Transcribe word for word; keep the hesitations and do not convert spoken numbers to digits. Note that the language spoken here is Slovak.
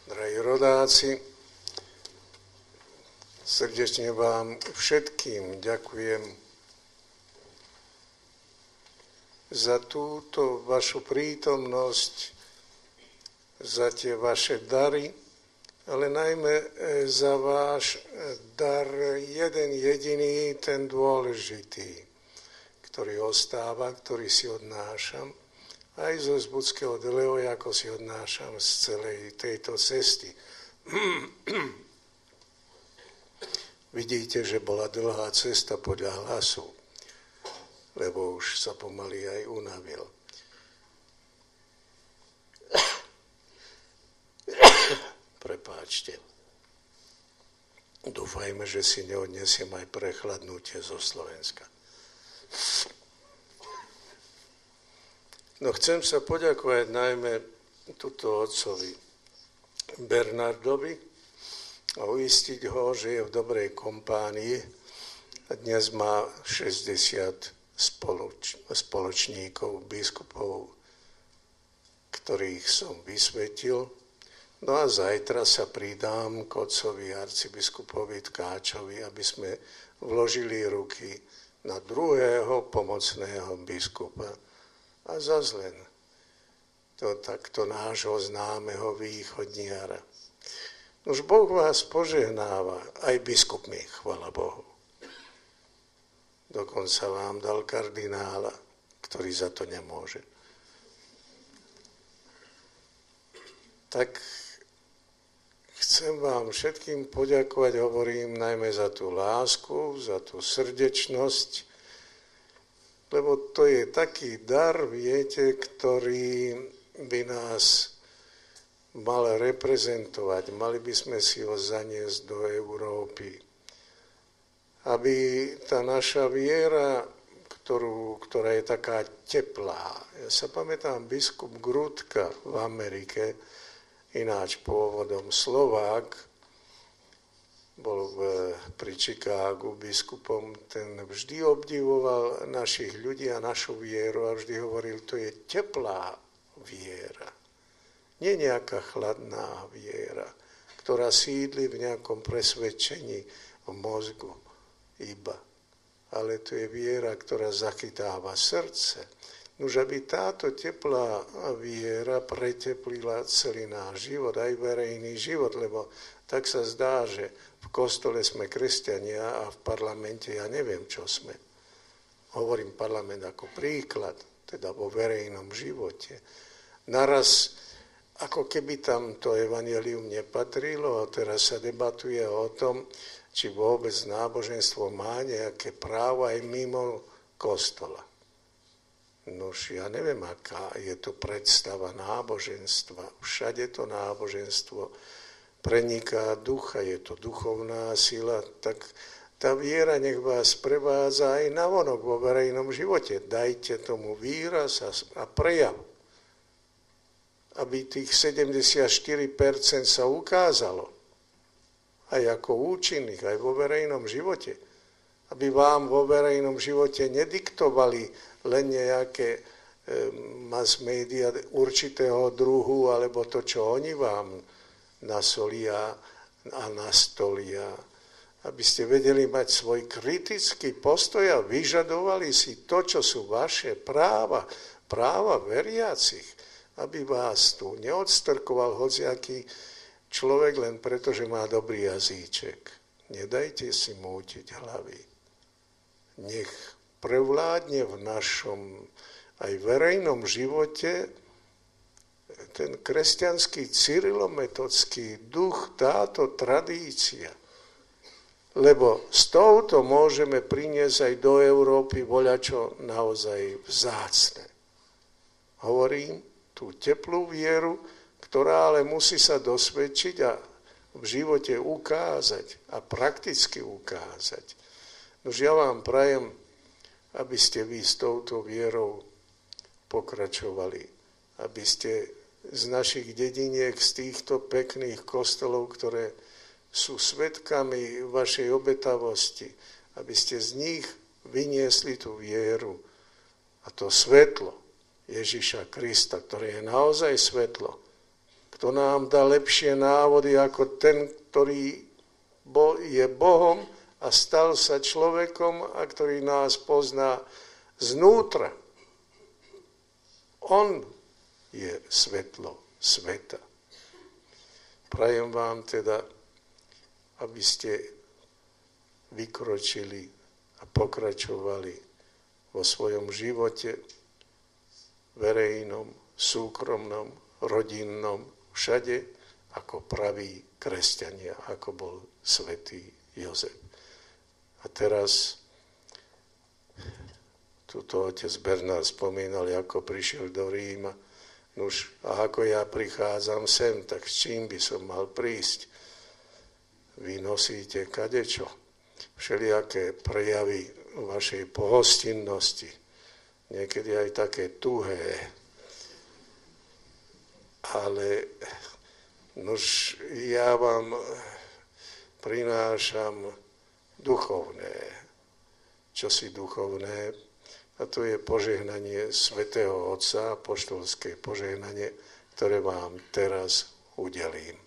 Drahí rodáci, srdečne vám všetkým ďakujem za túto vašu prítomnosť, za tie vaše dary, ale najmä za váš dar jeden jediný, ten dôležitý, ktorý ostáva, ktorý si odnášam, aj zo Zbudského Deleho, ako si odnášam z celej tejto cesty. Vidíte, že bola dlhá cesta podľa hlasu, lebo už sa pomaly aj unavil. Prepáčte. Dúfajme, že si neodnesiem aj prechladnutie zo Slovenska. No chcem sa poďakovať najmä tuto otcovi Bernardovi a uistiť ho, že je v dobrej kompánii a dnes má šesťdesiat spoloč, spoločníkov, biskupov, ktorých som vysvetil. No a zajtra sa pridám k otcovi arcibiskupovi Tkáčovi, aby sme vložili ruky na druhého pomocného biskupa. A zas len to takto nášho známeho východniara. Už Boh vás požehnáva, aj biskupmi, chvala Bohu. Dokonca vám dal kardinála, ktorý za to nemôže. Tak chcem vám všetkým poďakovať, hovorím najmä za tú lásku, za tú srdečnosť, lebo to je taký dar, viete, ktorý by nás mal reprezentovať. Mali by sme si ho zaniesť do Európy. Aby tá naša viera, ktorú, ktorá je taká teplá. Ja sa pamätám, biskup Grudka v Amerike, ináč pôvodom Slovák, bol v, pri Chicagu biskupom, ten vždy obdivoval našich ľudí a našu vieru a vždy hovoril, to je teplá viera. Nie nejaká chladná viera, ktorá sídli v nejakom presvedčení v mozgu iba. Ale to je viera, ktorá zachytáva srdce. Nož aby táto teplá viera preteplila celý náš život, aj verejný život, lebo tak sa zdá, že v kostole sme kresťania a v parlamente ja neviem, čo sme. Hovorím parlament ako príklad, teda vo verejnom živote. Naraz, ako keby tam to evanjelium nepatrilo a teraz sa debatuje o tom, či vôbec náboženstvo má nejaké právo aj mimo kostola. Nož ja neviem, aká je to predstava náboženstva. Všade to náboženstvo preniká ducha, je to duchovná sila, tak tá viera nech vás prevádza aj navonok vo verejnom živote. Dajte tomu výraz a prejav, aby tých sedemdesiatštyri percent sa ukázalo aj ako účinných, aj vo verejnom živote. Aby vám vo verejnom živote nediktovali len nejaké mass media určitého druhu, alebo to, čo oni vám nasolia a nastolia. Aby ste vedeli mať svoj kritický postoj a vyžadovali si to, čo sú vaše práva, práva veriacich. Aby vás tu neodstrkoval hociaký človek len preto, že má dobrý jazyček. Nedajte si mútiť hlavy. Nech prevládne v našom aj verejnom živote ten kresťanský cyrilometodský duch, táto tradícia. Lebo s touto môžeme priniesť aj do Európy voľačo naozaj vzácne. Hovorím tú teplú vieru, ktorá ale musí sa dosvedčiť a v živote ukázať a prakticky ukázať. Nož ja vám prajem, aby ste vy s touto vierou pokračovali, aby ste z našich dediniek, z týchto pekných kostolov, ktoré sú svedkami vašej obetavosti, aby ste z nich vyniesli tú vieru a to svetlo Ježiša Krista, ktoré je naozaj svetlo, Kto nám dá lepšie návody ako ten, ktorý je Bohom a stal sa človekom a ktorý nás pozná znútra. On je svetlo sveta. Prajem vám teda, aby ste vykročili a pokračovali vo svojom živote, verejnom, súkromnom, rodinnom, všade ako praví kresťania, ako bol svätý Jozef. A teraz tuto otec Bernard spomínal, ako prišiel do Ríma. Nuž, a ako ja prichádzam sem, tak s čím by som mal prísť? Vy nosíte kadečo, všelijaké prejavy vašej pohostinnosti, niekedy aj také tuhé. Ale nuž, ja vám prinášam duchovné, čosi duchovné, a to je požehnanie svätého Otca, apoštolské požehnanie, ktoré vám teraz udelím.